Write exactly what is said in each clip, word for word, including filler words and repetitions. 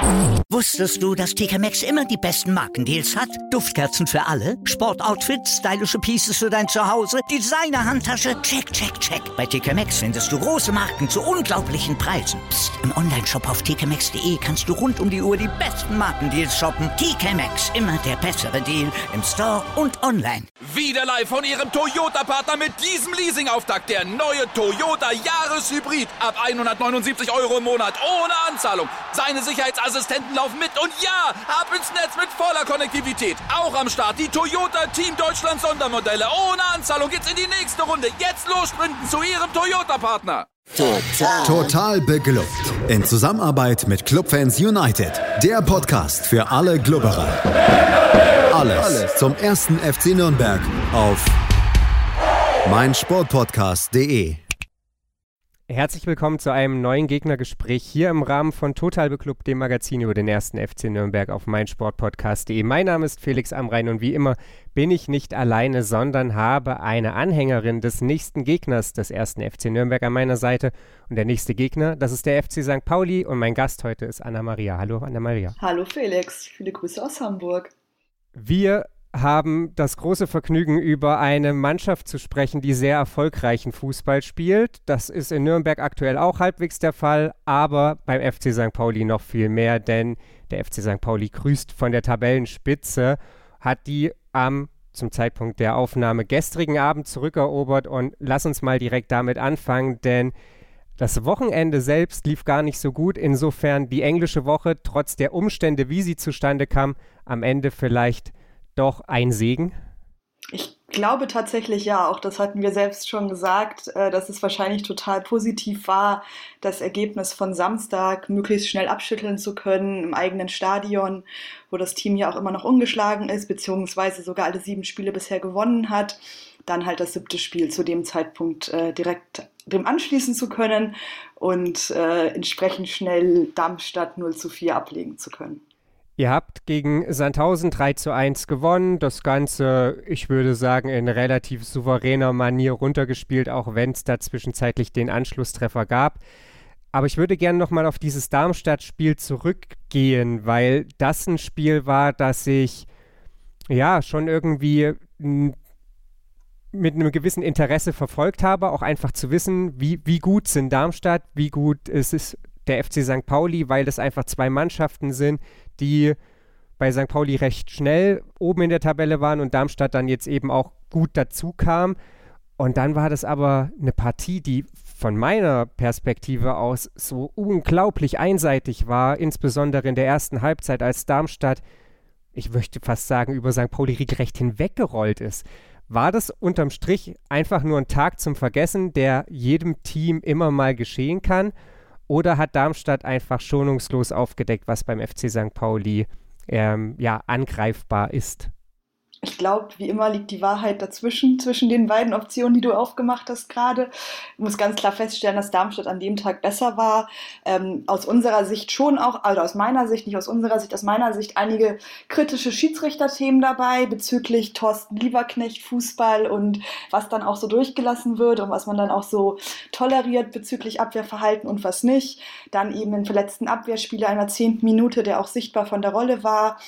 Wusstest du, dass T K Maxx immer die besten Markendeals hat? Duftkerzen für alle, Sportoutfits, stylische Pieces für dein Zuhause, Designer-Handtasche, check, check, check. Bei T K Maxx findest du große Marken zu unglaublichen Preisen. Psst. Im Onlineshop auf t k maxx punkt d e kannst du rund um die Uhr die besten Markendeals shoppen. T K Maxx, immer der bessere Deal im Store und online. Wieder live von Ihrem Toyota-Partner mit diesem Leasing-Auftakt. Der neue Toyota Jahreshybrid. Ab hundertneunundsiebzig Euro im Monat. Ohne Anzahlung. Seine Sicherheitsassistenten laufen mit. Und ja, ab ins Netz mit voller Konnektivität. Auch am Start die Toyota Team Deutschland Sondermodelle. Ohne Anzahlung geht's in die nächste Runde. Jetzt los sprinten zu Ihrem Toyota-Partner. Total. Total beglückt. In Zusammenarbeit mit Clubfans United. Der Podcast für alle Glubberer. Alles, Alles zum ersten F C Nürnberg auf meinsportpodcast punkt de. Herzlich willkommen zu einem neuen Gegnergespräch hier im Rahmen von Total Beklubbt, dem Magazin über den ersten F C Nürnberg auf meinsportpodcast punkt de. Mein Name ist Felix Amrain und wie immer bin ich nicht alleine, sondern habe eine Anhängerin des nächsten Gegners des ersten F C Nürnberg an meiner Seite. Und der nächste Gegner, das ist der F C Sankt Pauli und mein Gast heute ist Anna-Maria. Hallo Anna-Maria. Hallo Felix, viele Grüße aus Hamburg. Wir haben das große Vergnügen, über eine Mannschaft zu sprechen, die sehr erfolgreichen Fußball spielt. Das ist in Nürnberg aktuell auch halbwegs der Fall, aber beim F C Sankt Pauli noch viel mehr, denn der F C Sankt Pauli grüßt von der Tabellenspitze, hat die am, zum Zeitpunkt der Aufnahme, gestrigen Abend zurückerobert und lass uns mal direkt damit anfangen, denn das Wochenende selbst lief gar nicht so gut, insofern die englische Woche, trotz der Umstände, wie sie zustande kam, am Ende vielleicht doch ein Segen? Ich glaube tatsächlich ja, auch das hatten wir selbst schon gesagt, äh, dass es wahrscheinlich total positiv war, das Ergebnis von Samstag möglichst schnell abschütteln zu können im eigenen Stadion, wo das Team ja auch immer noch ungeschlagen ist, beziehungsweise sogar alle sieben Spiele bisher gewonnen hat. Dann halt das siebte Spiel zu dem Zeitpunkt äh, direkt dem anschließen zu können und äh, entsprechend schnell Darmstadt null zu vier ablegen zu können. Ihr habt gegen Sandhausen drei zu eins gewonnen, das Ganze, ich würde sagen, in relativ souveräner Manier runtergespielt, auch wenn es da zwischenzeitlich den Anschlusstreffer gab. Aber ich würde gerne nochmal auf dieses Darmstadt-Spiel zurückgehen, weil das ein Spiel war, das ich ja schon irgendwie n- mit einem gewissen Interesse verfolgt habe, auch einfach zu wissen, wie, wie gut sind Darmstadt, wie gut ist es der F C Sankt Pauli, weil das einfach zwei Mannschaften sind, die bei Sankt Pauli recht schnell oben in der Tabelle waren und Darmstadt dann jetzt eben auch gut dazu kam. Und dann war das aber eine Partie, die von meiner Perspektive aus so unglaublich einseitig war, insbesondere in der ersten Halbzeit, als Darmstadt, ich möchte fast sagen, über Sankt Pauli regelrecht hinweggerollt ist. War das unterm Strich einfach nur ein Tag zum Vergessen, der jedem Team immer mal geschehen kann? Oder hat Darmstadt einfach schonungslos aufgedeckt, was beim F C Sankt Pauli ähm, ja, angreifbar ist? Ich glaube, wie immer liegt die Wahrheit dazwischen, zwischen den beiden Optionen, die du aufgemacht hast gerade. Ich muss ganz klar feststellen, dass Darmstadt an dem Tag besser war. Ähm, aus unserer Sicht schon auch, also aus meiner Sicht, nicht aus unserer Sicht, aus meiner Sicht einige kritische Schiedsrichterthemen dabei bezüglich Thorsten Lieberknecht, Fußball und was dann auch so durchgelassen wird und was man dann auch so toleriert bezüglich Abwehrverhalten und was nicht. Dann eben den verletzten Abwehrspieler in der zehnten Minute, der auch sichtbar von der Rolle war.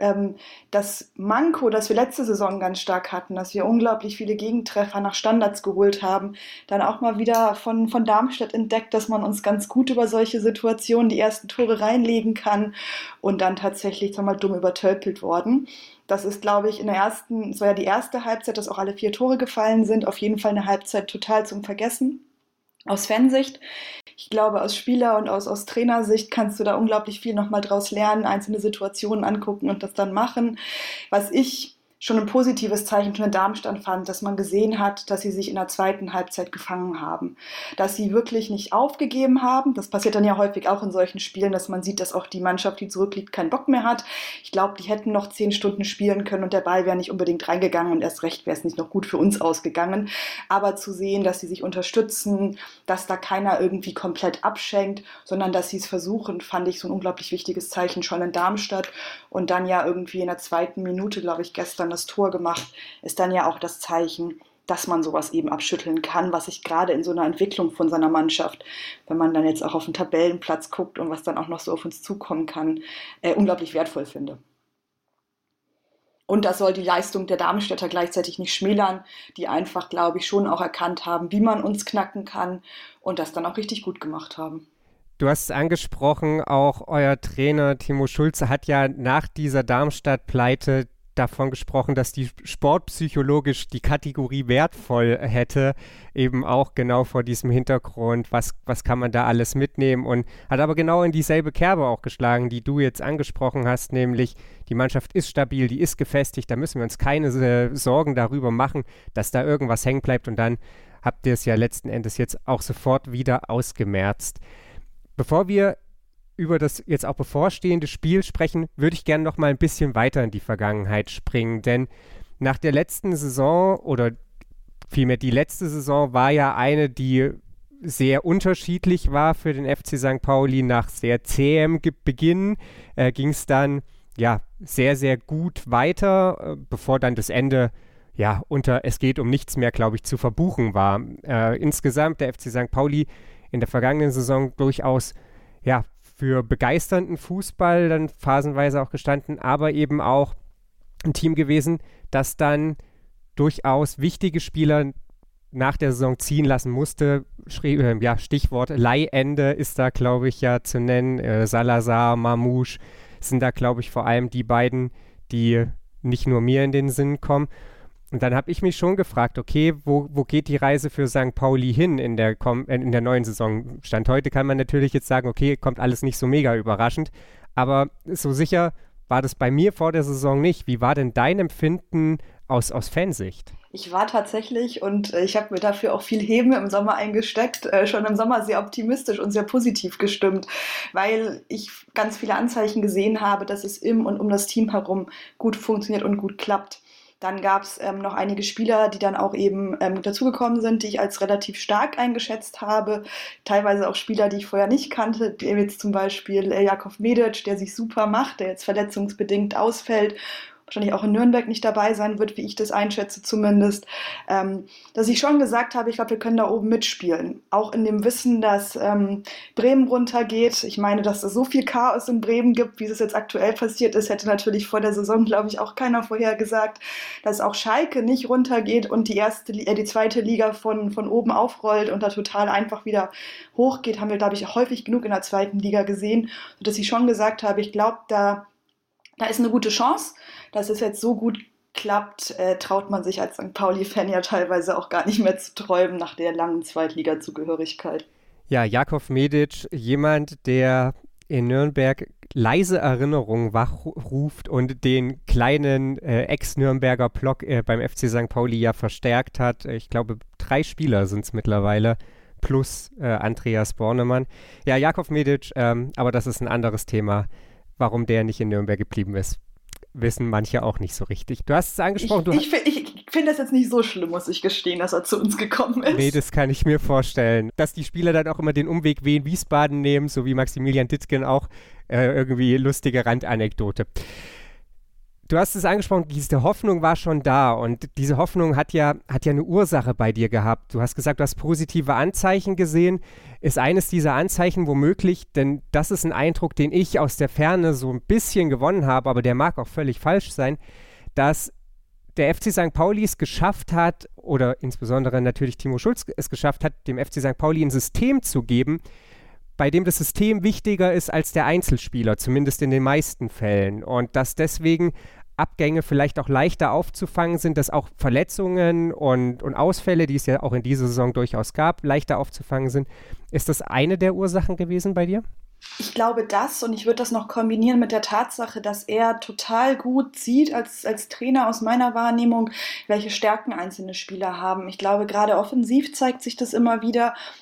Das Manko, das wir letzte Saison ganz stark hatten, dass wir unglaublich viele Gegentreffer nach Standards geholt haben, dann auch mal wieder von, von Darmstadt entdeckt, dass man uns ganz gut über solche Situationen die ersten Tore reinlegen kann und dann tatsächlich mal dumm übertölpelt worden. Das ist, glaube ich, in der ersten, es war ja die erste Halbzeit, dass auch alle vier Tore gefallen sind, auf jeden Fall eine Halbzeit total zum Vergessen. Aus Fansicht, ich glaube, aus Spieler- und aus, aus Trainersicht kannst du da unglaublich viel nochmal draus lernen, einzelne Situationen angucken und das dann machen. Was ich schon ein positives Zeichen für Darmstadt fand, dass man gesehen hat, dass sie sich in der zweiten Halbzeit gefangen haben. Dass sie wirklich nicht aufgegeben haben. Das passiert dann ja häufig auch in solchen Spielen, dass man sieht, dass auch die Mannschaft, die zurückliegt, keinen Bock mehr hat. Ich glaube, die hätten noch zehn Stunden spielen können und der Ball wäre nicht unbedingt reingegangen und erst recht wäre es nicht noch gut für uns ausgegangen. Aber zu sehen, dass sie sich unterstützen, dass da keiner irgendwie komplett abschenkt, sondern dass sie es versuchen, fand ich so ein unglaublich wichtiges Zeichen schon in Darmstadt. Und dann ja irgendwie in der zweiten Minute, glaube ich, gestern das Tor gemacht, ist dann ja auch das Zeichen, dass man sowas eben abschütteln kann, was ich gerade in so einer Entwicklung von seiner Mannschaft, wenn man dann jetzt auch auf den Tabellenplatz guckt und was dann auch noch so auf uns zukommen kann, äh, unglaublich wertvoll finde. Und das soll die Leistung der Darmstädter gleichzeitig nicht schmälern, die einfach, glaube ich, schon auch erkannt haben, wie man uns knacken kann und das dann auch richtig gut gemacht haben. Du hast es angesprochen, auch euer Trainer Timo Schulze hat ja nach dieser Darmstadt-Pleite davon gesprochen, dass die sportpsychologisch die Kategorie wertvoll hätte, eben auch genau vor diesem Hintergrund, was, was kann man da alles mitnehmen, und hat aber genau in dieselbe Kerbe auch geschlagen, die du jetzt angesprochen hast, nämlich die Mannschaft ist stabil, die ist gefestigt, da müssen wir uns keine äh, Sorgen darüber machen, dass da irgendwas hängen bleibt, und dann habt ihr es ja letzten Endes jetzt auch sofort wieder ausgemerzt. Bevor wir über das jetzt auch bevorstehende Spiel sprechen, würde ich gerne noch mal ein bisschen weiter in die Vergangenheit springen, denn nach der letzten Saison oder vielmehr die letzte Saison war ja eine, die sehr unterschiedlich war für den F C Sankt Pauli. Nach sehr zähem Beginn äh, ging es dann ja sehr, sehr gut weiter, äh, bevor dann das Ende ja unter es geht um nichts mehr, glaube ich, zu verbuchen war. Äh, insgesamt der F C Sankt Pauli in der vergangenen Saison durchaus ja für begeisternden Fußball dann phasenweise auch gestanden, aber eben auch ein Team gewesen, das dann durchaus wichtige Spieler nach der Saison ziehen lassen musste. Schrie, äh, ja, Stichwort Leihende ist da, glaube ich, ja zu nennen. Äh, Salazar, Mamouche sind da, glaube ich, vor allem die beiden, die nicht nur mir in den Sinn kommen. Und dann habe ich mich schon gefragt, okay, wo, wo geht die Reise für Sankt Pauli hin in der, in der neuen Saison? Stand heute kann man natürlich jetzt sagen, okay, kommt alles nicht so mega überraschend, aber so sicher war das bei mir vor der Saison nicht. Wie war denn dein Empfinden aus, aus Fansicht? Ich war tatsächlich, und äh, ich habe mir dafür auch viel Heben im Sommer eingesteckt, äh, schon im Sommer sehr optimistisch und sehr positiv gestimmt, weil ich ganz viele Anzeichen gesehen habe, dass es im und um das Team herum gut funktioniert und gut klappt. Dann gab es ähm, noch einige Spieler, die dann auch eben ähm, dazugekommen sind, die ich als relativ stark eingeschätzt habe. Teilweise auch Spieler, die ich vorher nicht kannte, wie jetzt zum Beispiel äh, Jakov Medic, der sich super macht, der jetzt verletzungsbedingt ausfällt, wahrscheinlich auch in Nürnberg nicht dabei sein wird, wie ich das einschätze zumindest, ähm, dass ich schon gesagt habe, ich glaube, wir können da oben mitspielen. Auch in dem Wissen, dass ähm, Bremen runtergeht. Ich meine, dass es so viel Chaos in Bremen gibt, wie es jetzt aktuell passiert ist, hätte natürlich vor der Saison, glaube ich, auch keiner vorhergesagt, dass auch Schalke nicht runtergeht und die erste, äh, die zweite Liga von, von oben aufrollt und da total einfach wieder hochgeht, haben wir, glaube ich, häufig genug in der zweiten Liga gesehen, sodass ich schon gesagt habe, ich glaube, da Da ist eine gute Chance, dass es jetzt so gut klappt, äh, traut man sich als Sankt Pauli-Fan ja teilweise auch gar nicht mehr zu träumen nach der langen Zweitliga-Zugehörigkeit. Ja, Jakov Medic, jemand, der in Nürnberg leise Erinnerungen wachruft und den kleinen äh, Ex-Nürnberger Block äh, beim F C Sankt Pauli ja verstärkt hat. Ich glaube, drei Spieler sind es mittlerweile, plus äh, Andreas Bornemann. Ja, Jakov Medic, ähm, aber das ist ein anderes Thema. Warum der nicht in Nürnberg geblieben ist, wissen manche auch nicht so richtig. Du hast es angesprochen. Ich, ich, ich finde das jetzt nicht so schlimm, muss ich gestehen, dass er zu uns gekommen ist. Nee, das kann ich mir vorstellen. Dass die Spieler dann auch immer den Umweg Wien-Wiesbaden nehmen, so wie Maximilian Dittgen auch, äh, irgendwie lustige Randanekdote. Du hast es angesprochen, diese Hoffnung war schon da, und diese Hoffnung hat ja, hat ja eine Ursache bei dir gehabt. Du hast gesagt, du hast positive Anzeichen gesehen. Ist eines dieser Anzeichen womöglich, denn das ist ein Eindruck, den ich aus der Ferne so ein bisschen gewonnen habe, aber der mag auch völlig falsch sein, dass der F C Sankt Pauli es geschafft hat, oder insbesondere natürlich Timo Schulz es geschafft hat, dem F C Sankt Pauli ein System zu geben, bei dem das System wichtiger ist als der Einzelspieler, zumindest in den meisten Fällen. Und dass deswegen Abgänge vielleicht auch leichter aufzufangen sind, dass auch Verletzungen und, und Ausfälle, die es ja auch in dieser Saison durchaus gab, leichter aufzufangen sind. Ist das eine der Ursachen gewesen bei dir? Ich glaube das, und ich würde das noch kombinieren mit der Tatsache, dass er total gut sieht als, als Trainer aus meiner Wahrnehmung, welche Stärken einzelne Spieler haben. Ich glaube, gerade offensiv zeigt sich das immer wieder,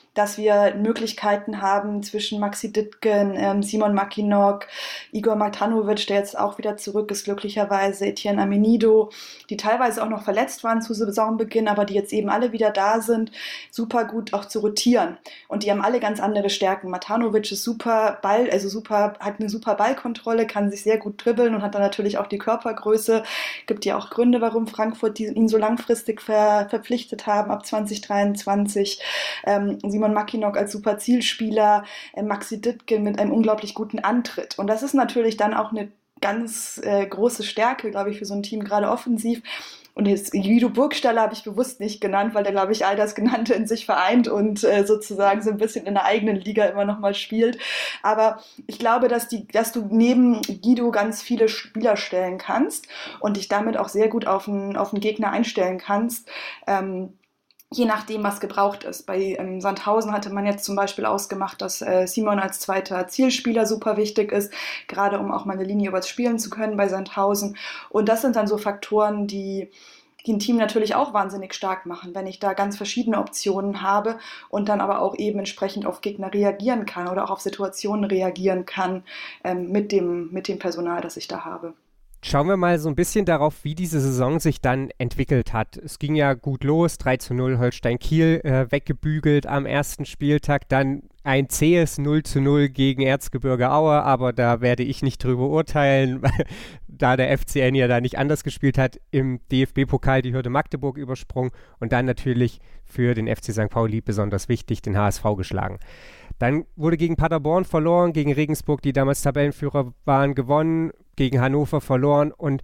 dass wir Möglichkeiten haben zwischen Maxi Dittgen, ähm, Simon Mackinock, Igor Matanovic, der jetzt auch wieder zurück ist, glücklicherweise, Etienne Amenido, die teilweise auch noch verletzt waren zu Saisonbeginn, aber die jetzt eben alle wieder da sind, super gut auch zu rotieren. Und die haben alle ganz andere Stärken. Matanovic ist super Ball, also super, hat eine super Ballkontrolle, kann sich sehr gut dribbeln und hat dann natürlich auch die Körpergröße. Gibt ja auch Gründe, warum Frankfurt die, ihn so langfristig ver, verpflichtet haben, ab zwanzig dreiundzwanzig. Ähm, Simon Mackinock als super Zielspieler, äh, Maxi Dittgen mit einem unglaublich guten Antritt. Und das ist natürlich dann auch eine ganz äh, große Stärke, glaube ich, für so ein Team, gerade offensiv. Und jetzt Guido Burgstaller habe ich bewusst nicht genannt, weil der, glaube ich, all das Genannte in sich vereint und äh, sozusagen so ein bisschen in der eigenen Liga immer noch mal spielt. Aber ich glaube, dass, die, dass du neben Guido ganz viele Spieler stellen kannst und dich damit auch sehr gut auf einen, auf einen Gegner einstellen kannst, ähm, je nachdem, was gebraucht ist. Bei ähm, Sandhausen hatte man jetzt zum Beispiel ausgemacht, dass äh, Simon als zweiter Zielspieler super wichtig ist, gerade um auch mal eine Linie überspielen zu können bei Sandhausen. Und das sind dann so Faktoren, die, die ein Team natürlich auch wahnsinnig stark machen, wenn ich da ganz verschiedene Optionen habe und dann aber auch eben entsprechend auf Gegner reagieren kann oder auch auf Situationen reagieren kann ähm, mit dem, mit dem Personal, das ich da habe. Schauen wir mal so ein bisschen darauf, wie diese Saison sich dann entwickelt hat. Es ging ja gut los, drei zu null Holstein Kiel äh, weggebügelt am ersten Spieltag, dann ein zähes null zu null gegen Erzgebirge Aue, aber da werde ich nicht drüber urteilen, da der F C N ja da nicht anders gespielt hat, im D F B-Pokal die Hürde Magdeburg übersprungen und dann natürlich für den F C Sankt Pauli besonders wichtig, den H S V geschlagen. Dann wurde gegen Paderborn verloren, gegen Regensburg, die damals Tabellenführer waren, gewonnen, gegen Hannover verloren und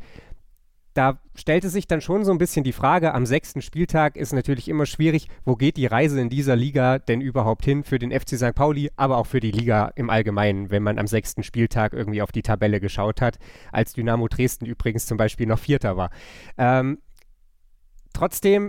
da stellte sich dann schon so ein bisschen die Frage, am sechsten Spieltag ist natürlich immer schwierig, wo geht die Reise in dieser Liga denn überhaupt hin für den F C Sankt Pauli, aber auch für die Liga im Allgemeinen, wenn man am sechsten Spieltag irgendwie auf die Tabelle geschaut hat, als Dynamo Dresden übrigens zum Beispiel noch Vierter war. Ähm, trotzdem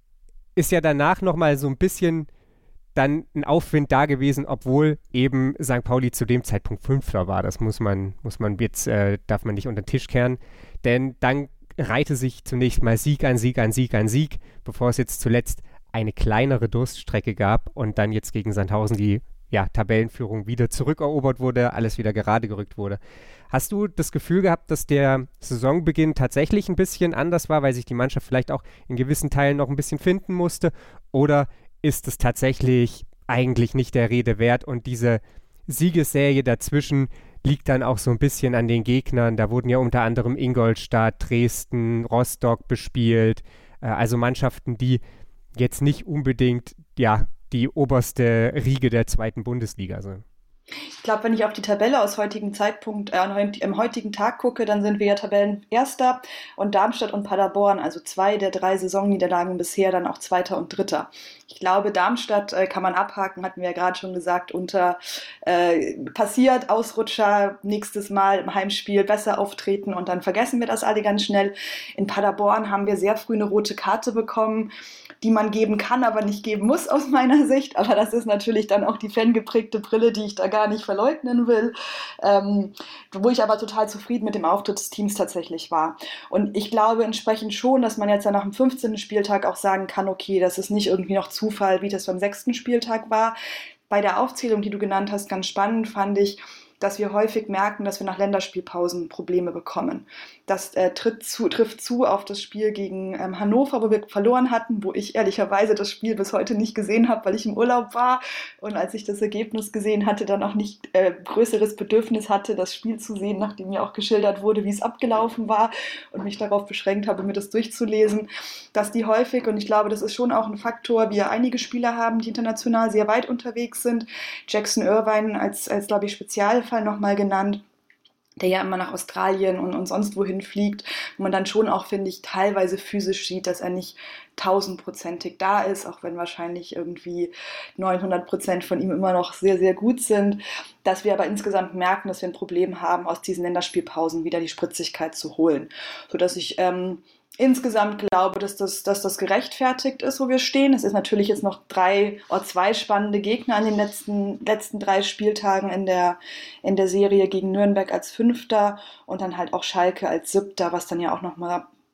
ist ja danach nochmal so ein bisschen dann ein Aufwind da gewesen, obwohl eben Sankt Pauli zu dem Zeitpunkt Fünfter war. Das muss man, muss man jetzt, äh, darf man nicht unter den Tisch kehren, denn dann reihte sich zunächst mal Sieg an Sieg an Sieg an Sieg, bevor es jetzt zuletzt eine kleinere Durststrecke gab und dann jetzt gegen Sandhausen die ja, Tabellenführung wieder zurückerobert wurde, alles wieder gerade gerückt wurde. Hast du das Gefühl gehabt, dass der Saisonbeginn tatsächlich ein bisschen anders war, weil sich die Mannschaft vielleicht auch in gewissen Teilen noch ein bisschen finden musste? Oder ist es tatsächlich eigentlich nicht der Rede wert und diese Siegesserie dazwischen liegt dann auch so ein bisschen an den Gegnern? Da wurden ja unter anderem Ingolstadt, Dresden, Rostock bespielt, äh, also Mannschaften, die jetzt nicht unbedingt ja, die oberste Riege der zweiten Bundesliga sind. Ich glaube, wenn ich auf die Tabelle aus heutigem Zeitpunkt, äh, im heutigen Tag gucke, dann sind wir ja Tabellenerster und Darmstadt und Paderborn, also zwei der drei Saisonniederlagen bisher, dann auch Zweiter und Dritter. Ich glaube, Darmstadt äh, kann man abhaken, hatten wir ja gerade schon gesagt, unter äh, passiert, Ausrutscher, nächstes Mal im Heimspiel besser auftreten und dann vergessen wir das alle ganz schnell. In Paderborn haben wir sehr früh eine rote Karte bekommen, die man geben kann, aber nicht geben muss aus meiner Sicht. Aber das ist natürlich dann auch die fangeprägte Brille, die ich da gar nicht verleugnen will. Ähm, wo ich aber total zufrieden mit dem Auftritt des Teams tatsächlich war. Und ich glaube entsprechend schon, dass man jetzt dann nach dem fünfzehnten Spieltag auch sagen kann, okay, das ist nicht irgendwie noch Zufall, wie das beim sechsten Spieltag war. Bei der Aufzählung, die du genannt hast, ganz spannend fand ich, dass wir häufig merken, dass wir nach Länderspielpausen Probleme bekommen. Das äh, tritt zu, trifft zu auf das Spiel gegen ähm, Hannover, wo wir verloren hatten, wo ich ehrlicherweise das Spiel bis heute nicht gesehen habe, weil ich im Urlaub war und als ich das Ergebnis gesehen hatte, dann auch nicht äh, größeres Bedürfnis hatte, das Spiel zu sehen, nachdem mir auch geschildert wurde, wie es abgelaufen war und mich darauf beschränkt habe, mir das durchzulesen, dass die häufig, und ich glaube, das ist schon auch ein Faktor, wir einige Spieler haben, die international sehr weit unterwegs sind. Jackson Irvine als, als glaube ich, Spezialfall nochmal genannt, der ja immer nach Australien und, und sonst wohin fliegt, wo man dann schon auch, finde ich, teilweise physisch sieht, dass er nicht tausendprozentig da ist, auch wenn wahrscheinlich irgendwie neunhundert Prozent von ihm immer noch sehr, sehr gut sind, dass wir aber insgesamt merken, dass wir ein Problem haben, aus diesen Länderspielpausen wieder die Spritzigkeit zu holen, sodass ich ähm, insgesamt glaube, dass das, dass das gerechtfertigt ist, wo wir stehen. Es ist natürlich jetzt noch drei oder zwei spannende Gegner an den letzten, letzten drei Spieltagen in der, in der Serie gegen Nürnberg als Fünfter und dann halt auch Schalke als Siebter, was dann ja auch nochmal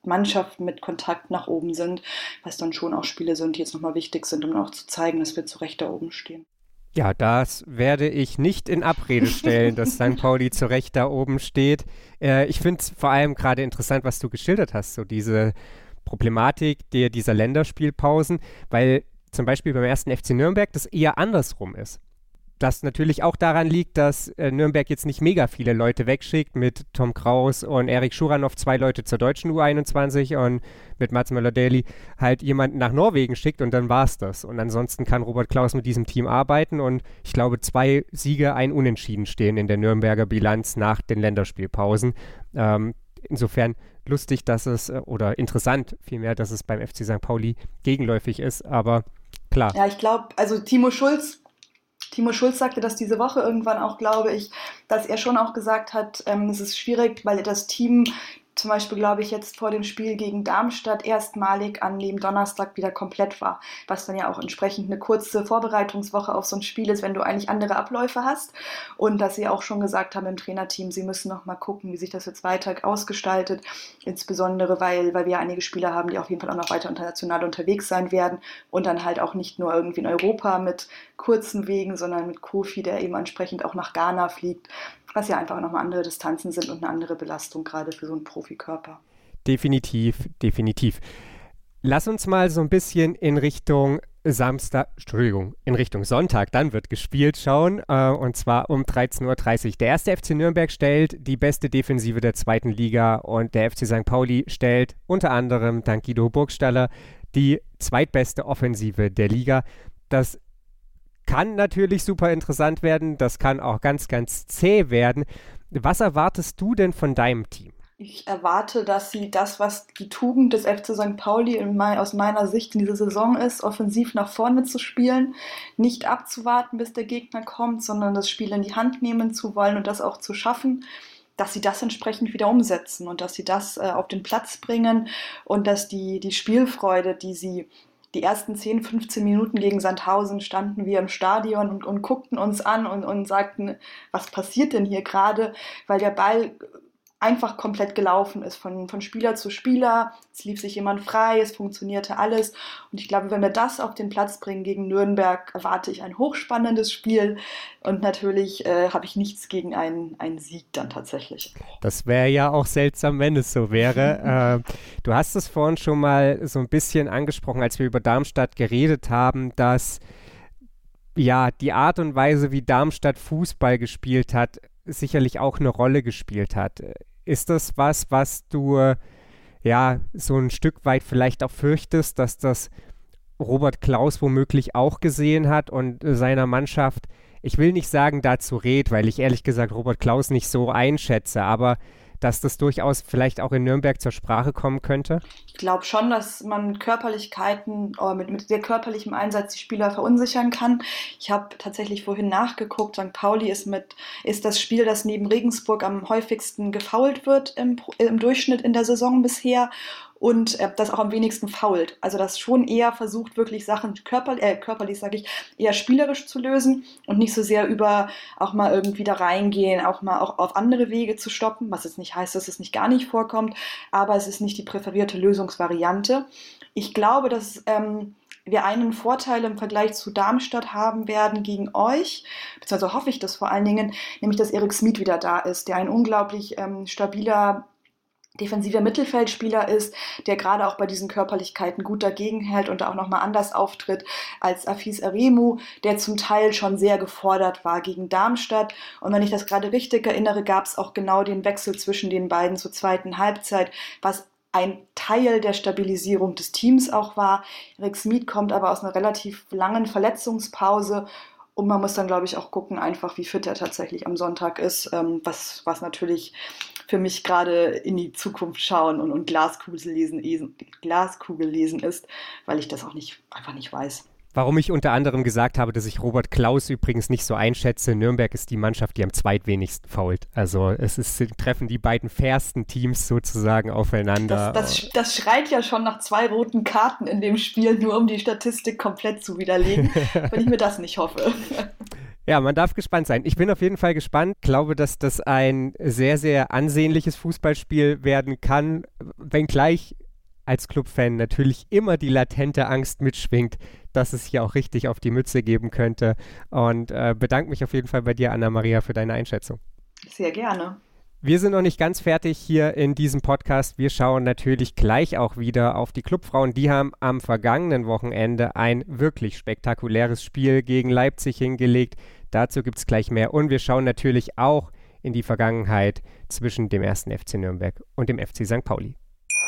Mannschaften mit Kontakt nach oben sind, was dann schon auch Spiele sind, die jetzt nochmal wichtig sind, um auch zu zeigen, dass wir zu Recht da oben stehen. Ja, das werde ich nicht in Abrede stellen, dass Sankt Pauli zu Recht da oben steht. Äh, ich finde es vor allem gerade interessant, was du geschildert hast, so diese Problematik der, dieser Länderspielpausen, weil zum Beispiel beim ersten F C Nürnberg das eher andersrum ist. Das natürlich auch daran liegt, dass äh, Nürnberg jetzt nicht mega viele Leute wegschickt, mit Tom Kraus und Erik Schuranov zwei Leute zur deutschen U einundzwanzig und mit Mats Möller-Dähli halt jemanden nach Norwegen schickt und dann war's das. Und ansonsten kann Robert Klaus mit diesem Team arbeiten und ich glaube, zwei Siege, ein Unentschieden stehen in der Nürnberger Bilanz nach den Länderspielpausen. Ähm, insofern lustig, dass es, oder interessant vielmehr, dass es beim F C Sankt Pauli gegenläufig ist, aber klar. Ja, ich glaube, also Timo Schulz Timo Schulz sagte das diese Woche irgendwann auch, glaube ich, dass er schon auch gesagt hat, ähm, es ist schwierig, weil das Team zum Beispiel, glaube ich, jetzt vor dem Spiel gegen Darmstadt erstmalig an dem Donnerstag wieder komplett war, was dann ja auch entsprechend eine kurze Vorbereitungswoche auf so ein Spiel ist, wenn du eigentlich andere Abläufe hast und dass sie auch schon gesagt haben im Trainerteam, sie müssen noch mal gucken, wie sich das jetzt weiter ausgestaltet, insbesondere weil, weil wir ja einige Spieler haben, die auf jeden Fall auch noch weiter international unterwegs sein werden und dann halt auch nicht nur irgendwie in Europa mit kurzen Wegen, sondern mit Kofi, der eben entsprechend auch nach Ghana fliegt, was ja einfach nochmal andere Distanzen sind und eine andere Belastung, gerade für so einen Profikörper. Definitiv, definitiv. Lass uns mal so ein bisschen in Richtung Samstag, Entschuldigung, in Richtung Sonntag, dann wird gespielt, schauen, äh, und zwar um dreizehn Uhr dreißig. Der erste F C Nürnberg stellt die beste Defensive der zweiten Liga und der F C Sankt Pauli stellt unter anderem dank Guido Burgstaller die zweitbeste Offensive der Liga. Das kann natürlich super interessant werden, das kann auch ganz, ganz zäh werden. Was erwartest du denn von deinem Team? Ich erwarte, dass sie das, was die Tugend des F C Sankt Pauli in mein, aus meiner Sicht in dieser Saison ist, offensiv nach vorne zu spielen, nicht abzuwarten, bis der Gegner kommt, sondern das Spiel in die Hand nehmen zu wollen und das auch zu schaffen, dass sie das entsprechend wieder umsetzen und dass sie das äh, auf den Platz bringen und dass die, die Spielfreude, die sie die ersten zehn, fünfzehn Minuten gegen Sandhausen standen wir im Stadion und, und guckten uns an und, und sagten, was passiert denn hier gerade, weil der Ball einfach komplett gelaufen ist, von, von Spieler zu Spieler. Es lief sich jemand frei, es funktionierte alles. Und ich glaube, wenn wir das auf den Platz bringen gegen Nürnberg, erwarte ich ein hochspannendes Spiel. Und natürlich äh, habe ich nichts gegen einen, einen Sieg dann tatsächlich. Das wäre ja auch seltsam, wenn es so wäre. äh, du hast es vorhin schon mal so ein bisschen angesprochen, als wir über Darmstadt geredet haben, dass ja die Art und Weise, wie Darmstadt Fußball gespielt hat, sicherlich auch eine Rolle gespielt hat. Ist das was, was du ja so ein Stück weit vielleicht auch fürchtest, dass das Robert Klaus womöglich auch gesehen hat und seiner Mannschaft, ich will nicht sagen dazu rät, weil ich ehrlich gesagt Robert Klaus nicht so einschätze, aber dass das durchaus vielleicht auch in Nürnberg zur Sprache kommen könnte? Ich glaube schon, dass man mit Körperlichkeiten oder mit, mit sehr körperlichem Einsatz die Spieler verunsichern kann. Ich habe tatsächlich vorhin nachgeguckt, Sankt Pauli ist, mit, ist das Spiel, das neben Regensburg am häufigsten gefoult wird im, im Durchschnitt in der Saison bisher. Und äh, das auch am wenigsten foult. Also das schon eher versucht, wirklich Sachen körper, äh, körperlich, sage ich, eher spielerisch zu lösen und nicht so sehr über auch mal irgendwie da reingehen, auch mal auch auf andere Wege zu stoppen, was jetzt nicht heißt, dass es nicht gar nicht vorkommt, aber es ist nicht die präferierte Lösungsvariante. Ich glaube, dass ähm, wir einen Vorteil im Vergleich zu Darmstadt haben werden gegen euch, beziehungsweise hoffe ich das vor allen Dingen, nämlich dass Erik Smith wieder da ist, der ein unglaublich ähm, stabiler defensiver Mittelfeldspieler ist, der gerade auch bei diesen Körperlichkeiten gut dagegenhält und auch nochmal anders auftritt als Afis Aremu, der zum Teil schon sehr gefordert war gegen Darmstadt. Und wenn ich das gerade richtig erinnere, gab es auch genau den Wechsel zwischen den beiden zur zweiten Halbzeit, was ein Teil der Stabilisierung des Teams auch war. Erik Smith kommt aber aus einer relativ langen Verletzungspause. Und man muss dann, glaube ich, auch gucken, einfach wie fit er tatsächlich am Sonntag ist, ähm, was, was natürlich für mich gerade in die Zukunft schauen und, und Glaskugel lesen, Glaskugel lesen ist, weil ich das auch nicht, einfach nicht weiß. Warum ich unter anderem gesagt habe, dass ich Robert Klaus übrigens nicht so einschätze. Nürnberg ist die Mannschaft, die am zweitwenigsten foult. Also es ist, treffen die beiden fairsten Teams sozusagen aufeinander. Das, das, das schreit ja schon nach zwei roten Karten in dem Spiel, nur um die Statistik komplett zu widerlegen, wenn ich mir das nicht hoffe. Ja, man darf gespannt sein. Ich bin auf jeden Fall gespannt. Ich glaube, dass das ein sehr, sehr ansehnliches Fußballspiel werden kann, wenngleich als Clubfan natürlich immer die latente Angst mitschwingt, dass es hier auch richtig auf die Mütze geben könnte. Und äh, bedanke mich auf jeden Fall bei dir, Anna-Maria, für deine Einschätzung. Sehr gerne. Wir sind noch nicht ganz fertig hier in diesem Podcast. Wir schauen natürlich gleich auch wieder auf die Clubfrauen. Die haben am vergangenen Wochenende ein wirklich spektakuläres Spiel gegen Leipzig hingelegt. Dazu gibt es gleich mehr. Und wir schauen natürlich auch in die Vergangenheit zwischen dem ersten F C Nürnberg und dem F C Sankt Pauli.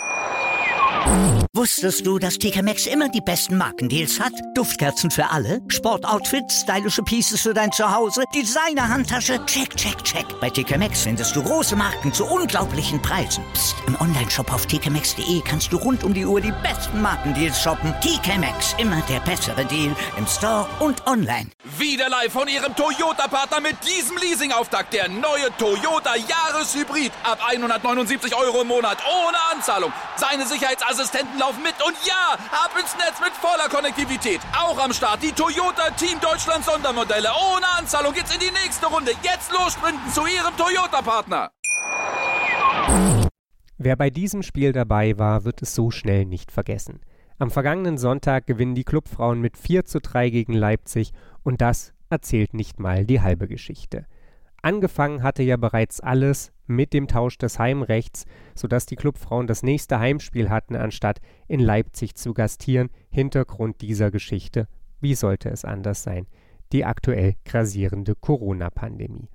Wusstest du, dass T K Maxx immer die besten Markendeals hat? Duftkerzen für alle, Sportoutfits, stylische Pieces für dein Zuhause, Designer-Handtasche, check, check, check. Bei T K Maxx findest du große Marken zu unglaublichen Preisen. Psst. im Onlineshop auf t k maxx punkt d e kannst du rund um die Uhr die besten Markendeals shoppen. T K Maxx, immer der bessere Deal im Store und online. Wieder live von ihrem Toyota-Partner mit diesem Leasing-Auftakt. Der neue Toyota Jahreshybrid. Ab hundertneunundsiebzig Euro im Monat ohne Anzahlung. Seine Sicherheitsassistenten laufen mit und ja, ab ins Netz mit voller Konnektivität. Auch am Start die Toyota Team Deutschland Sondermodelle. Ohne Anzahlung geht's in die nächste Runde. Jetzt los sprinten zu ihrem Toyota-Partner. Wer bei diesem Spiel dabei war, wird es so schnell nicht vergessen. Am vergangenen Sonntag gewinnen die Clubfrauen mit vier zu drei gegen Leipzig und das erzählt nicht mal die halbe Geschichte. Angefangen hatte ja bereits alles mit dem Tausch des Heimrechts, sodass die Clubfrauen das nächste Heimspiel hatten, anstatt in Leipzig zu gastieren. Hintergrund dieser Geschichte, wie sollte es anders sein, die aktuell grassierende Corona-Pandemie.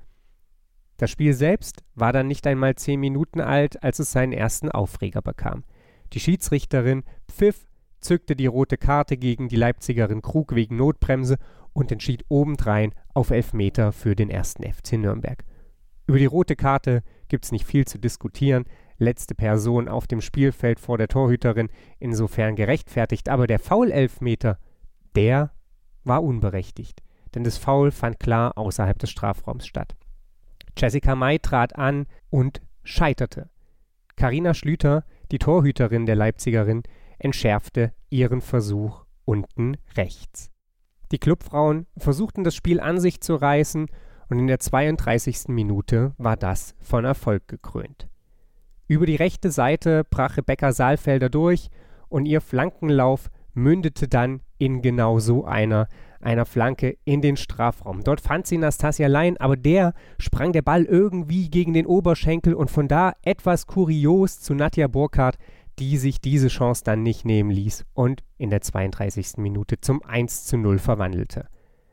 Das Spiel selbst war dann nicht einmal zehn Minuten alt, als es seinen ersten Aufreger bekam. Die Schiedsrichterin pfiff, zückte die rote Karte gegen die Leipzigerin Krug wegen Notbremse und entschied obendrein auf Elfmeter für den ersten F C Nürnberg. Über die rote Karte gibt's nicht viel zu diskutieren. Letzte Person auf dem Spielfeld vor der Torhüterin, insofern gerechtfertigt. Aber der Foul-Elfmeter, der war unberechtigt. Denn das Foul fand klar außerhalb des Strafraums statt. Jessica May trat an und scheiterte. Carina Schlüter, die Torhüterin der Leipzigerin, entschärfte ihren Versuch unten rechts. Die Clubfrauen versuchten das Spiel an sich zu reißen und in der zweiunddreißigsten Minute war das von Erfolg gekrönt. Über die rechte Seite brach Rebecca Saalfelder durch und ihr Flankenlauf mündete dann in genau so einer, einer Flanke in den Strafraum. Dort fand sie Nastasia Laien, aber der sprang der Ball irgendwie gegen den Oberschenkel und von da etwas kurios zu Nadja Burkhardt, die sich diese Chance dann nicht nehmen ließ und in der zweiunddreißigsten Minute zum eins zu null verwandelte.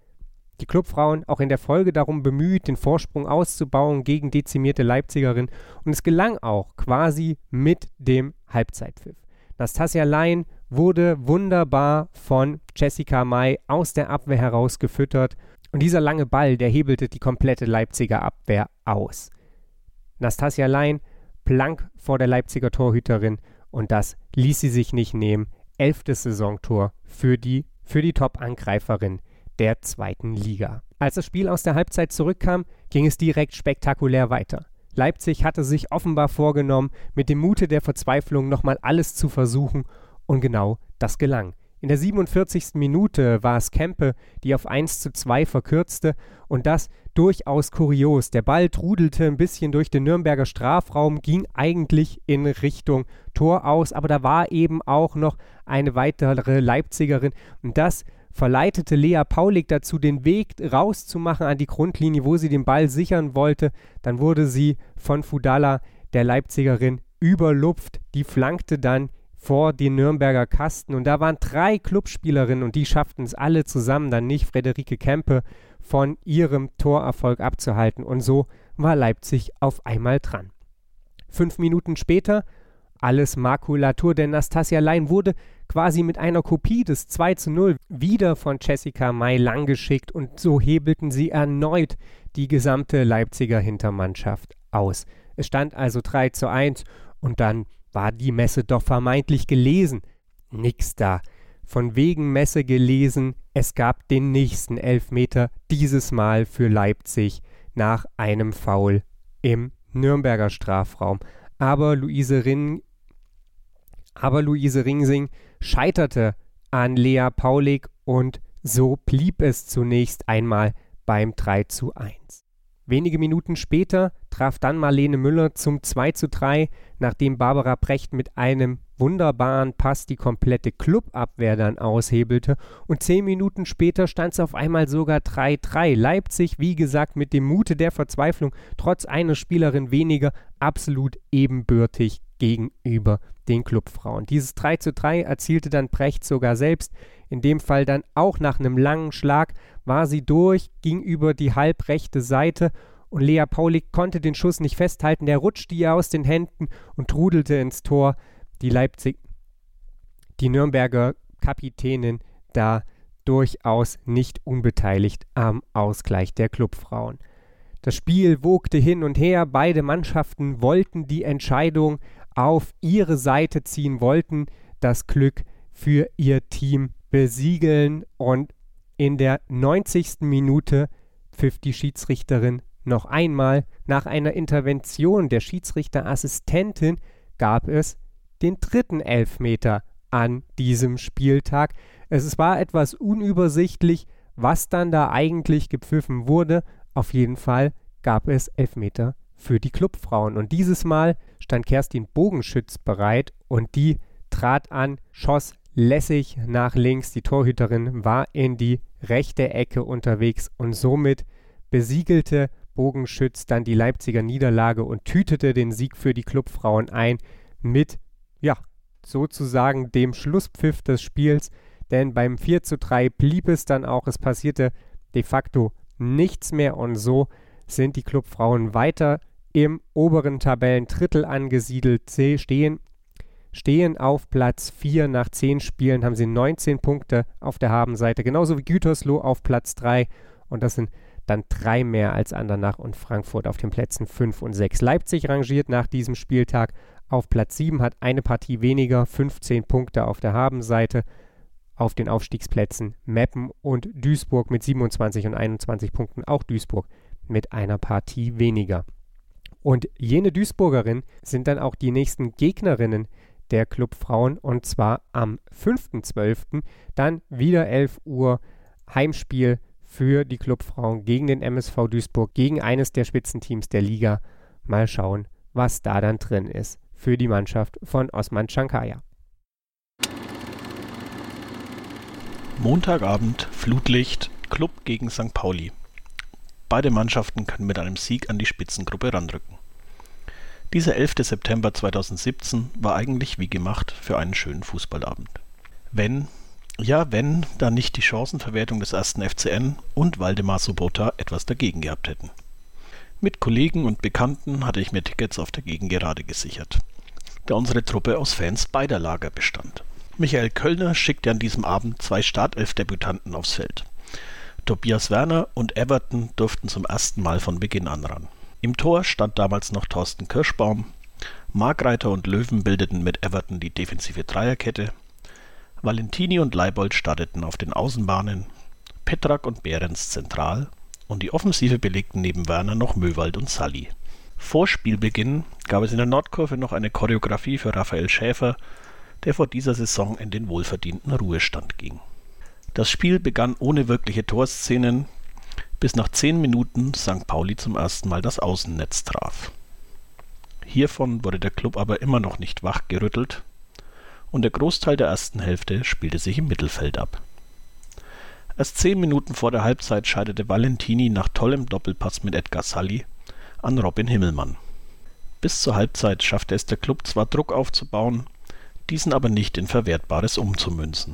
Die Clubfrauen auch in der Folge darum bemüht, den Vorsprung auszubauen gegen dezimierte Leipzigerin und es gelang auch quasi mit dem Halbzeitpfiff. Nastasia Laien wurde wunderbar von Jessica May aus der Abwehr heraus gefüttert und dieser lange Ball, der hebelte die komplette Leipziger Abwehr aus. Nastasia Laien blank vor der Leipziger Torhüterin und das ließ sie sich nicht nehmen. Elftes Saisontor für die, für die Top-Angreiferin der zweiten Liga. Als das Spiel aus der Halbzeit zurückkam, ging es direkt spektakulär weiter. Leipzig hatte sich offenbar vorgenommen, mit dem Mute der Verzweiflung nochmal alles zu versuchen und genau das gelang. In der siebenundvierzigsten Minute war es Kempe, die auf eins zu zwei verkürzte und das durchaus kurios. Der Ball trudelte ein bisschen durch den Nürnberger Strafraum, ging eigentlich in Richtung Tor aus, aber da war eben auch noch eine weitere Leipzigerin und das verleitete Lea Paulik dazu, den Weg rauszumachen an die Grundlinie, wo sie den Ball sichern wollte. Dann wurde sie von Fudala, der Leipzigerin, überlupft. Die flankte dann vor den Nürnberger Kasten und da waren drei Clubspielerinnen und die schafften es alle zusammen dann nicht, Frederike Kempe von ihrem Torerfolg abzuhalten und so war Leipzig auf einmal dran. Fünf Minuten später, alles Makulatur, denn Nastasia Laien wurde quasi mit einer Kopie des zwei zu null wieder von Jessica May langgeschickt und so hebelten sie erneut die gesamte Leipziger Hintermannschaft aus. Es stand also drei zu eins und dann war die Messe doch vermeintlich gelesen. Nix da. Von wegen Messe gelesen, es gab den nächsten Elfmeter, dieses Mal für Leipzig nach einem Foul im Nürnberger Strafraum. Aber Luise Ring, aber Luise Ringsing scheiterte an Lea Paulik und so blieb es zunächst einmal beim drei zu eins. Wenige Minuten später traf dann Marlene Müller zum zwei zu drei, nachdem Barbara Brecht mit einem wunderbaren Pass die komplette Clubabwehr dann aushebelte. Und zehn Minuten später stand es auf einmal sogar drei drei. Leipzig, wie gesagt, mit dem Mute der Verzweiflung, trotz einer Spielerin weniger, absolut ebenbürtig gegenüber den Clubfrauen. Dieses drei zu drei erzielte dann Brecht sogar selbst. In dem Fall dann auch nach einem langen Schlag war sie durch, ging über die halbrechte Seite und Lea Paulik konnte den Schuss nicht festhalten. Der rutschte ihr aus den Händen und trudelte ins Tor. Die Leipzig, die Nürnberger Kapitänin da durchaus nicht unbeteiligt am Ausgleich der Clubfrauen. Das Spiel wogte hin und her. Beide Mannschaften wollten die Entscheidung auf ihre Seite ziehen, wollten das Glück für ihr Team besiegeln und in der neunzigsten Minute pfiff die Schiedsrichterin noch einmal. Nach einer Intervention der Schiedsrichterassistentin gab es den dritten Elfmeter an diesem Spieltag. Es war etwas unübersichtlich, was dann da eigentlich gepfiffen wurde. Auf jeden Fall gab es Elfmeter für die Clubfrauen. Und dieses Mal stand Kerstin Bogenschütz bereit und die trat an, schoss lässig nach links. Die Torhüterin war in die rechte Ecke unterwegs und somit besiegelte Bogenschütz dann die Leipziger Niederlage und tütete den Sieg für die Clubfrauen ein mit, ja, sozusagen dem Schlusspfiff des Spiels, denn beim vier zu drei blieb es dann auch, es passierte de facto nichts mehr und so sind die Clubfrauen weiter im oberen Tabellendrittel angesiedelt, sie stehen stehen auf Platz vier. Nach zehn Spielen haben sie neunzehn Punkte auf der Habenseite, genauso wie Gütersloh auf Platz drei. Und das sind dann drei mehr als Andernach und Frankfurt auf den Plätzen fünf und sechs. Leipzig rangiert nach diesem Spieltag auf Platz sieben, hat eine Partie weniger, fünfzehn Punkte auf der Habenseite. Auf den Aufstiegsplätzen Meppen und Duisburg mit siebenundzwanzig und einundzwanzig Punkten, auch Duisburg mit einer Partie weniger. Und jene Duisburgerinnen sind dann auch die nächsten Gegnerinnen der Clubfrauen und zwar am fünften zwölften dann wieder elf Uhr Heimspiel für die Clubfrauen gegen den M S V Duisburg, gegen eines der Spitzenteams der Liga. Mal schauen, was da dann drin ist für die Mannschaft von Osman Chankaya. Montagabend, Flutlicht, Club gegen Sankt Pauli. Beide Mannschaften können mit einem Sieg an die Spitzengruppe ranrücken. Dieser elfter September zweitausendsiebzehn war eigentlich wie gemacht für einen schönen Fußballabend. Wenn, ja wenn, da nicht die Chancenverwertung des ersten F C N und Waldemar Sobota etwas dagegen gehabt hätten. Mit Kollegen und Bekannten hatte ich mir Tickets auf der Gegengerade gesichert, da unsere Truppe aus Fans beider Lager bestand. Michael Köllner schickte an diesem Abend zwei Startelf-Debütanten aufs Feld. Tobias Werner und Everton durften zum ersten Mal von Beginn an ran. Im Tor stand damals noch Thorsten Kirschbaum, Markreiter und Löwen bildeten mit Everton die defensive Dreierkette, Valentini und Leibold starteten auf den Außenbahnen, Petrak und Behrens zentral und die Offensive belegten neben Werner noch Möwald und Salli. Vor Spielbeginn gab es in der Nordkurve noch eine Choreografie für Raphael Schäfer, der vor dieser Saison in den wohlverdienten Ruhestand ging. Das Spiel begann ohne wirkliche Torszenen, bis nach zehn Minuten Sankt Pauli zum ersten Mal das Außennetz traf. Hiervon wurde der Klub aber immer noch nicht wachgerüttelt und der Großteil der ersten Hälfte spielte sich im Mittelfeld ab. Erst zehn Minuten vor der Halbzeit scheiterte Valentini nach tollem Doppelpass mit Edgar Salli an Robin Himmelmann. Bis zur Halbzeit schaffte es der Klub zwar Druck aufzubauen, diesen aber nicht in Verwertbares umzumünzen.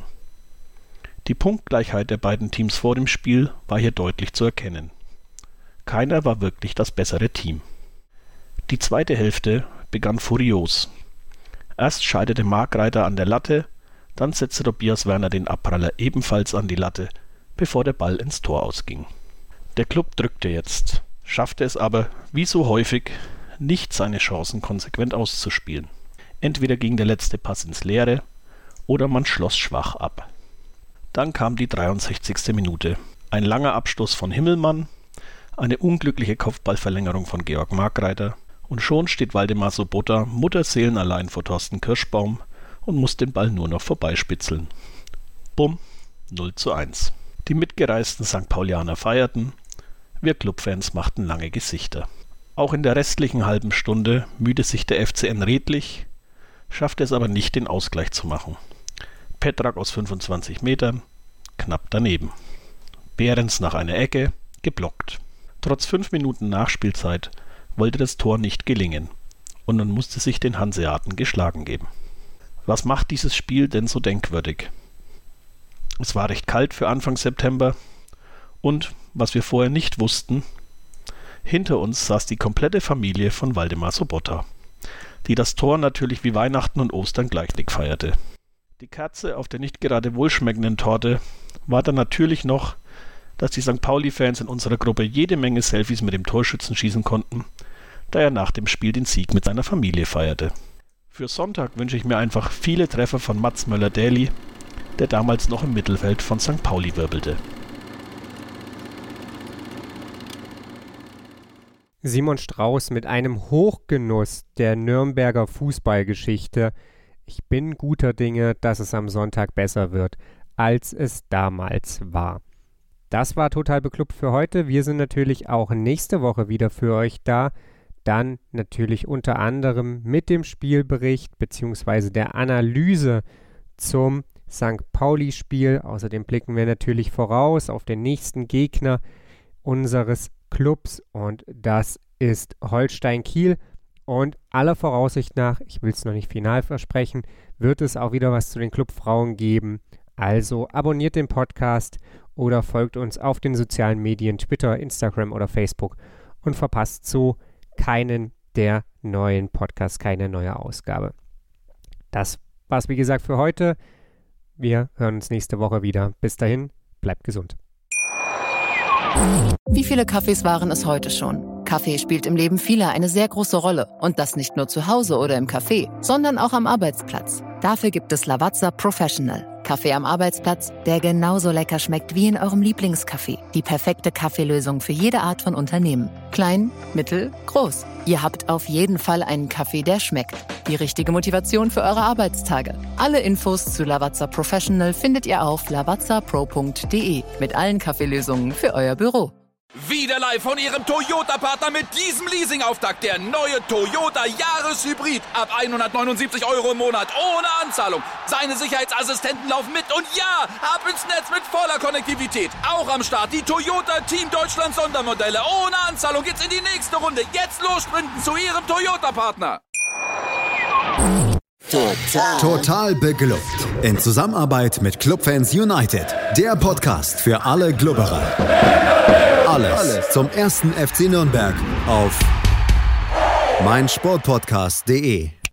Die Punktgleichheit der beiden Teams vor dem Spiel war hier deutlich zu erkennen. Keiner war wirklich das bessere Team. Die zweite Hälfte begann furios. Erst scheiterte Markreiter an der Latte, dann setzte Tobias Werner den Abpraller ebenfalls an die Latte, bevor der Ball ins Tor ausging. Der Klub drückte jetzt, schaffte es aber, wie so häufig, nicht seine Chancen konsequent auszuspielen. Entweder ging der letzte Pass ins Leere oder man schloss schwach ab. Dann kam die dreiundsechzigste Minute. Ein langer Abstoß von Himmelmann, eine unglückliche Kopfballverlängerung von Georg Markreiter und schon steht Waldemar Sobota mutterseelenallein vor Thorsten Kirschbaum und muss den Ball nur noch vorbeispitzeln. Bumm, null zu eins. Die mitgereisten Sankt Paulianer feierten Wir Clubfans machten lange Gesichter. Auch in der restlichen halben Stunde mühte sich der F C N redlich, schaffte es aber nicht, den Ausgleich zu machen. Petrak aus fünfundzwanzig Metern, knapp daneben. Behrens nach einer Ecke, geblockt. Trotz fünf Minuten Nachspielzeit wollte das Tor nicht gelingen und man musste sich den Hanseaten geschlagen geben. Was macht dieses Spiel denn so denkwürdig? Es war recht kalt für Anfang September und, was wir vorher nicht wussten, hinter uns saß die komplette Familie von Waldemar Sobotta, die das Tor natürlich wie Weihnachten und Ostern gleichzeitig feierte. Die Kerze auf der nicht gerade wohlschmeckenden Torte war dann natürlich noch, dass die Sankt Pauli-Fans in unserer Gruppe jede Menge Selfies mit dem Torschützen schießen konnten, da er nach dem Spiel den Sieg mit seiner Familie feierte. Für Sonntag wünsche ich mir einfach viele Treffer von Mats Möller-Dähli, der damals noch im Mittelfeld von Sankt Pauli wirbelte. Simon Strauß mit einem Hochgenuss der Nürnberger Fußballgeschichte. Ich bin guter Dinge, dass es am Sonntag besser wird, als es damals war. Das war Total Beklubbt für heute. Wir sind natürlich auch nächste Woche wieder für euch da. Dann natürlich unter anderem mit dem Spielbericht bzw. der Analyse zum Sankt Pauli-Spiel. Außerdem blicken wir natürlich voraus auf den nächsten Gegner unseres Clubs und das ist Holstein Kiel. Und aller Voraussicht nach, ich will es noch nicht final versprechen, wird es auch wieder was zu den Clubfrauen geben. Also abonniert den Podcast oder folgt uns auf den sozialen Medien, Twitter, Instagram oder Facebook und verpasst so keinen der neuen Podcasts, keine neue Ausgabe. Das war's wie gesagt für heute. Wir hören uns nächste Woche wieder. Bis dahin, bleibt gesund. Wie viele Kaffees waren es heute schon? Kaffee spielt im Leben vieler eine sehr große Rolle. Und das nicht nur zu Hause oder im Café, sondern auch am Arbeitsplatz. Dafür gibt es Lavazza Professional. Kaffee am Arbeitsplatz, der genauso lecker schmeckt wie in eurem Lieblingscafé. Die perfekte Kaffeelösung für jede Art von Unternehmen. Klein, mittel, groß. Ihr habt auf jeden Fall einen Kaffee, der schmeckt. Die richtige Motivation für eure Arbeitstage. Alle Infos zu Lavazza Professional findet ihr auf lavazza pro punkt de mit allen Kaffeelösungen für euer Büro. Wieder live von Ihrem Toyota-Partner mit diesem Leasing-Auftakt. Der neue Toyota Jahreshybrid. Ab hundertneunundsiebzig Euro im Monat. Ohne Anzahlung. Seine Sicherheitsassistenten laufen mit. Und ja, ab ins Netz mit voller Konnektivität. Auch am Start die Toyota Team Deutschland Sondermodelle. Ohne Anzahlung geht's in die nächste Runde. Jetzt los sprinten zu Ihrem Toyota-Partner. Total. Total beglückt. In Zusammenarbeit mit Clubfans United. Der Podcast für alle Glubberer. Alles, Alles zum ersten F C Nürnberg auf meinsportpodcast punkt de.